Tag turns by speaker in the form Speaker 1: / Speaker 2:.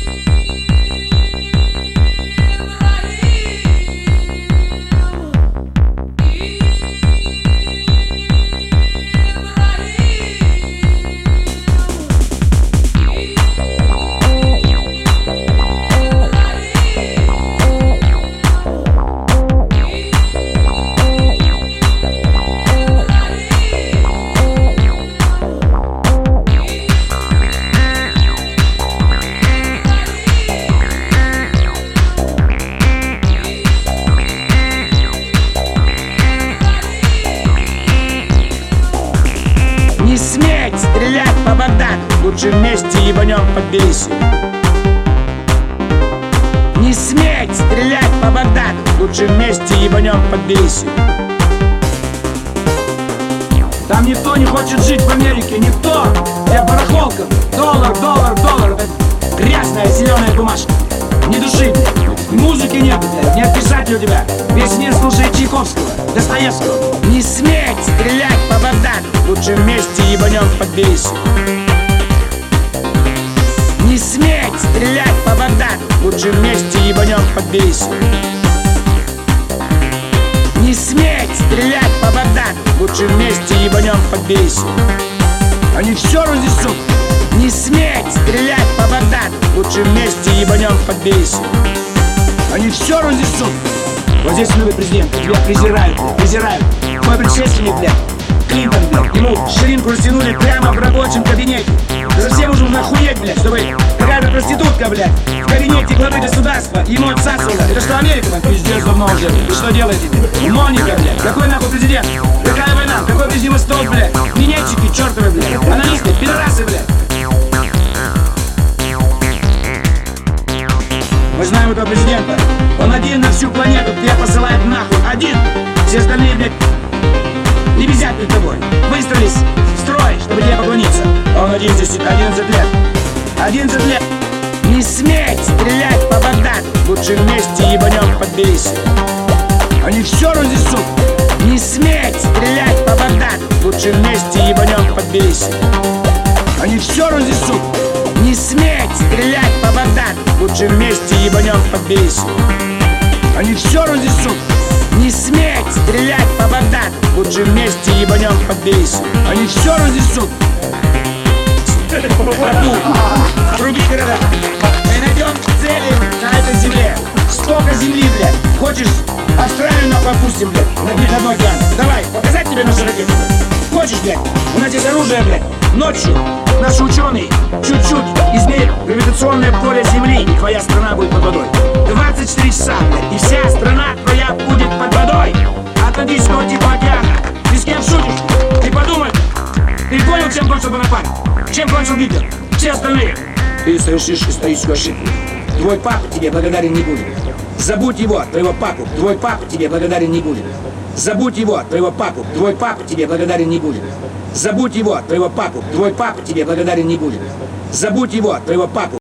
Speaker 1: Не сметь стрелять по Багдаду, лучше вместе ебанем по Тбилиси. Не сметь стрелять по Багдаду, лучше вместе ебанем по Тбилиси. Там никто не хочет жить в Америке, никто. Я барахолка, доллар, доллар, доллар. Это грязная зеленая бумажка. Ни души, блядь, музыки нет, блядь, нет писателя у тебя. Весь мир слушает Чайковского, Достоевского. Не сметь стрелять по Багдаду, лучше вместе ебанем по Тбилиси. Не сметь стрелять по Багдаду, лучше вместе ебанем по Тбилиси. Не сметь стрелять по Багдаду, лучше вместе ебанем по Тбилиси. Они все разнесут. Не сметь стрелять по Багдаду, лучше вместе ебанем по Тбилиси. Они все разнесут. Вот здесь любят президента, тебя презирают, презирают. Мой предшественник, блядь, Клинтон, блядь, ему ширинку растянули прямо в рабочем кабинете. Совсем уже охуеть, блядь, чтобы какая-то проститутка, блядь, в кабинете главы государства ему отсасывала. Это что, Америка, блядь, пиздец давно уже. Вы что делаете, блядь? Моника, блядь, какой нахуй президент? Какая война? Какой Ближний Восток, блядь? Минетчики чертовы, блядь, анонисты, пидорасы, блядь. Мы знаем этого президента. Он один на всю планету, тебя посылает нахуй. Один. Все остальные, блядь, не визят перед тобой. Выстроились в строй, чтобы тебе поклониться. А он один здесь 11 лет. 11 лет. Не сметь стрелять по Багдаду, лучше вместе ебанем по Тбилиси. Они все разнесут. Не сметь стрелять по Багдаду, лучше вместе ебанем по Тбилиси. Они все разнесут. Не сметь стрелять по Багдаду, лучше вместе ебанем по Тбилиси. Они все разнесут. Не сметь стрелять по Багдаду, лучше вместе ебанем по Тбилиси. Они все разнесут. Труби города. Мы найдем цели на этой земле. Столько земли, блядь. Хочешь Австралию нахуй опустим, блядь, на переходной океан? Давай, показать тебе нашу ракету. Хочешь, блядь? У нас здесь оружие, блядь. Ночью наши ученые чуть-чуть измерят гравитационное поле Земли, и твоя страна будет под водой. 24 часа, блядь, и вся страна твоя будет под водой. Атлантического типа океана. Ты с кем шутишь? Ты подумай. Ты понял, чем кончил Бонапарт? Чем кончил Гитлер? Все остальные. Ты совершишь историческую ошибку. Твой папа тебе благодарен не будет. Забудь его, твоего папу. Твой папа тебе благодарен не будет. Забудь его, твоего папу. Твой папа тебе благодарен не будет. Забудь его, твоего папу. Твой папа тебе благодарен не будет. Забудь его, твоего папу.